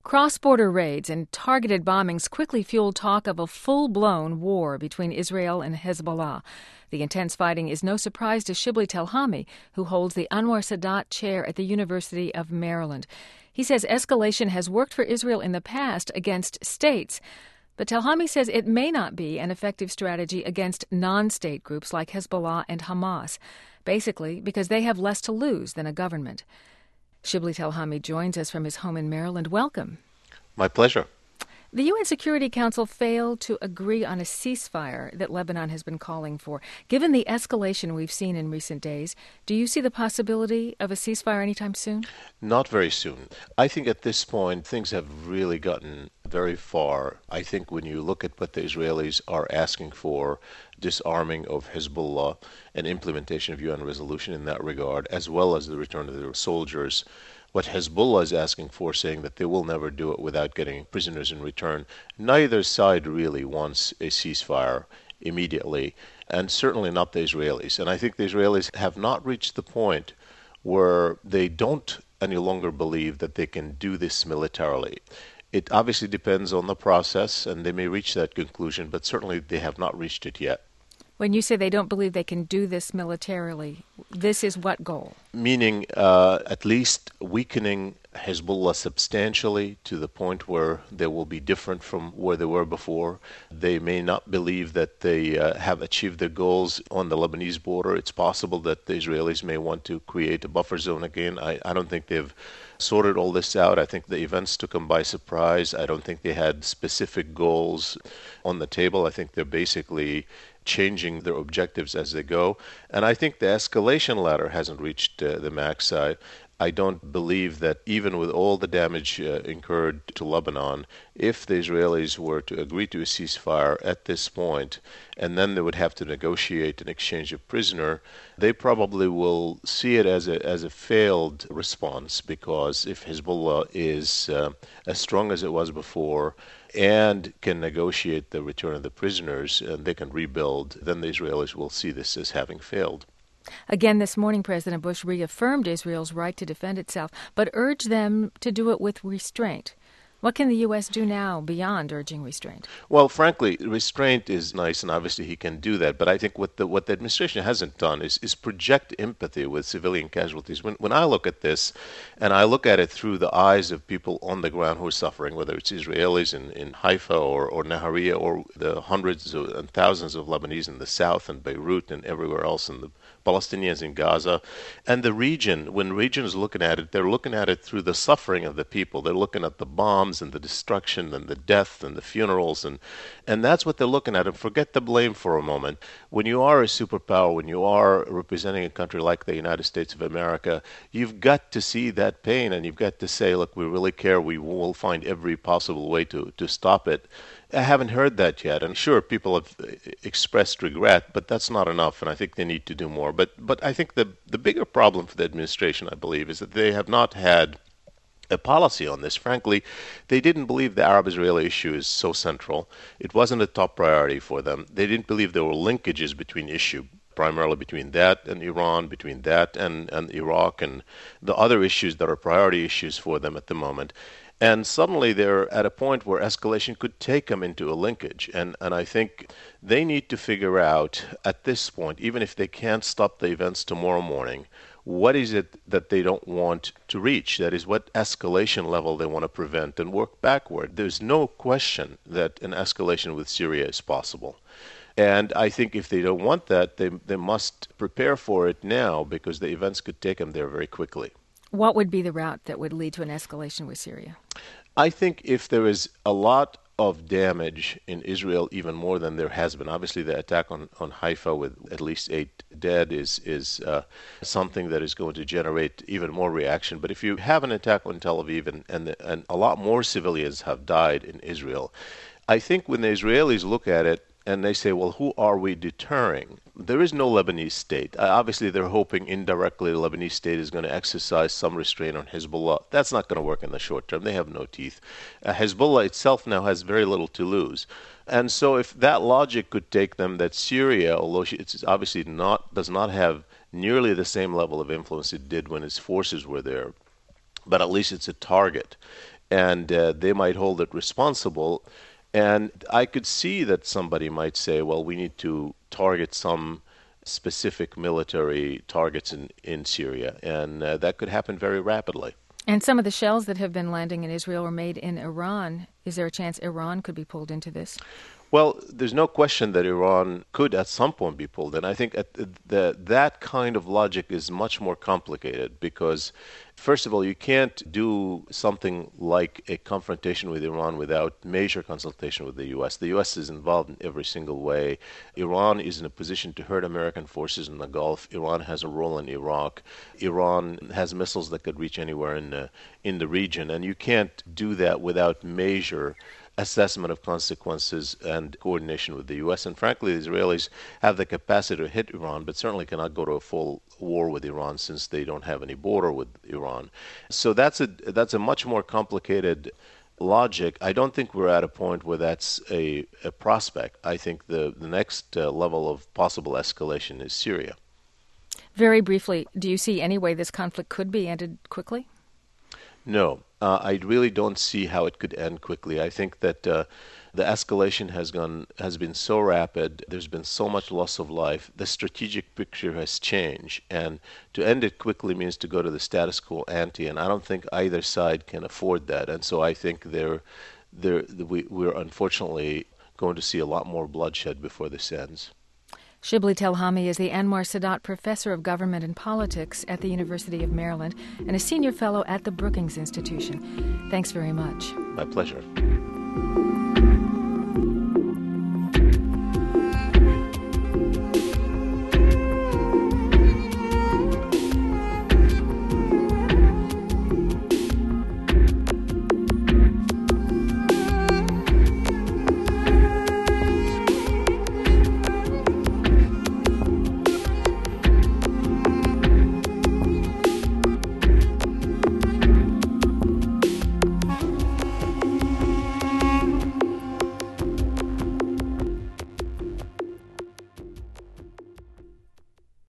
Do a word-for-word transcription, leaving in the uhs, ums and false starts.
Cross-border raids and targeted bombings quickly fueled talk of a full-blown war between Israel and Hezbollah. The intense fighting is no surprise to Shibli Telhami, who holds the Anwar Sadat Chair at the University of Maryland. He says escalation has worked for Israel in the past against states, but Telhami says it may not be an effective strategy against non-state groups like Hezbollah and Hamas, basically because they have less to lose than a government. Shibli Telhami joins us from his home in Maryland. Welcome. My pleasure. The U N Security Council failed to agree on a ceasefire that Lebanon has been calling for. Given the escalation we've seen in recent days, do you see the possibility of a ceasefire anytime soon? Not very soon. I think at this point things have really gotten very far. I think when you look at what the Israelis are asking for, disarming of Hezbollah and implementation of U N resolution in that regard, as well as the return of their soldiers, what Hezbollah is asking for, saying that they will never do it without getting prisoners in return, neither side really wants a ceasefire immediately, and certainly not the Israelis. And I think the Israelis have not reached the point where they don't any longer believe that they can do this militarily. It obviously depends on the process, and they may reach that conclusion, but certainly they have not reached it yet. When you say they don't believe they can do this militarily, this is what goal? Meaning uh, at least weakening Hezbollah substantially to the point where they will be different from where they were before. They may not believe that they uh, have achieved their goals on the Lebanese border. It's possible that the Israelis may want to create a buffer zone again. I, I don't think they've sorted all this out. I think the events took them by surprise. I don't think they had specific goals on the table. I think they're basically changing their objectives as they go. And I think the escalation ladder hasn't reached uh, the max side. I don't believe that even with all the damage uh, incurred to Lebanon, if the Israelis were to agree to a ceasefire at this point, and then they would have to negotiate an exchange of prisoner, they probably will see it as a as a failed response, because if Hezbollah is uh, as strong as it was before and can negotiate the return of the prisoners and they can rebuild, then the Israelis will see this as having failed. Again, this morning, President Bush reaffirmed Israel's right to defend itself, but urged them to do it with restraint. What can the U S do now beyond urging restraint? Well, frankly, restraint is nice, and obviously he can do that. But I think what the what the administration hasn't done is, is project empathy with civilian casualties. When when I look at this, and I look at it through the eyes of people on the ground who are suffering, whether it's Israelis in, in Haifa or, or Nahariya, or the hundreds of, and thousands of Lebanese in the south and Beirut and everywhere else, and the Palestinians in Gaza, and the region, when region is looking at it, they're looking at it through the suffering of the people. They're looking at the bombs and the destruction and the death and the funerals, and and that's what they're looking at. And forget the blame for a moment. When you are a superpower, when you are representing a country like the United States of America, you've got to see that pain, and you've got to say, look, we really care. We will find every possible way to, to stop it. I haven't heard that yet, and sure, people have expressed regret, but that's not enough, and I think they need to do more. But but I think the the bigger problem for the administration, I believe, is that they have not had a policy on this. Frankly, they didn't believe the Arab-Israeli issue is so central. It wasn't a top priority for them. They didn't believe there were linkages between issue, primarily between that and Iran, between that and, and Iraq, and the other issues that are priority issues for them at the moment. And suddenly they're at a point where escalation could take them into a linkage. And, and I think they need to figure out at this point, even if they can't stop the events tomorrow morning, what is it that they don't want to reach? That is, what escalation level they want to prevent, and work backward. There's no question that an escalation with Syria is possible. And I think if they don't want that, they they must prepare for it now, because the events could take them there very quickly. What would be the route that would lead to an escalation with Syria? I think if there is a lot of damage in Israel, even more than there has been. Obviously, the attack on, on Haifa with at least eight dead is is uh, something that is going to generate even more reaction. But if you have an attack on Tel Aviv and, and, the, and a lot more civilians have died in Israel, I think when the Israelis look at it and they say, well, who are we deterring? There is no Lebanese state. Uh, obviously, they're hoping indirectly the Lebanese state is going to exercise some restraint on Hezbollah. That's not going to work in the short term. They have no teeth. Uh, Hezbollah itself now has very little to lose. And so if that logic could take them that Syria, although she, it's obviously not, does not have nearly the same level of influence it did when its forces were there, but at least it's a target. and uh, they might hold it responsible. And I could see that somebody might say, well, we need to target some specific military targets in, in Syria, and uh, that could happen very rapidly. And some of the shells that have been landing in Israel were made in Iran. Is there a chance Iran could be pulled into this? Well, there's no question that Iran could at some point be pulled in. I think at the, the, that kind of logic is much more complicated because, first of all, you can't do something like a confrontation with Iran without major consultation with the U S. The U S is involved in every single way. Iran is in a position to hurt American forces in the Gulf. Iran has a role in Iraq. Iran has missiles that could reach anywhere in the, in the region, and you can't do that without major assessment of consequences and coordination with the U S. And frankly, the Israelis have the capacity to hit Iran, but certainly cannot go to a full war with Iran since they don't have any border with Iran. So that's a that's a much more complicated logic. I don't think we're at a point where that's a, a prospect. I think the, the next uh, level of possible escalation is Syria. Very briefly, do you see any way this conflict could be ended quickly? No, uh, I really don't see how it could end quickly. I think that uh, the escalation has gone has been so rapid. There's been so much loss of life. The strategic picture has changed, and to end it quickly means to go to the status quo ante. And I don't think either side can afford that. And so I think they're, they're, we, we're unfortunately going to see a lot more bloodshed before this ends. Shibli Telhami is the Anwar Sadat Professor of Government and Politics at the University of Maryland and a senior fellow at the Brookings Institution. Thanks very much. My pleasure.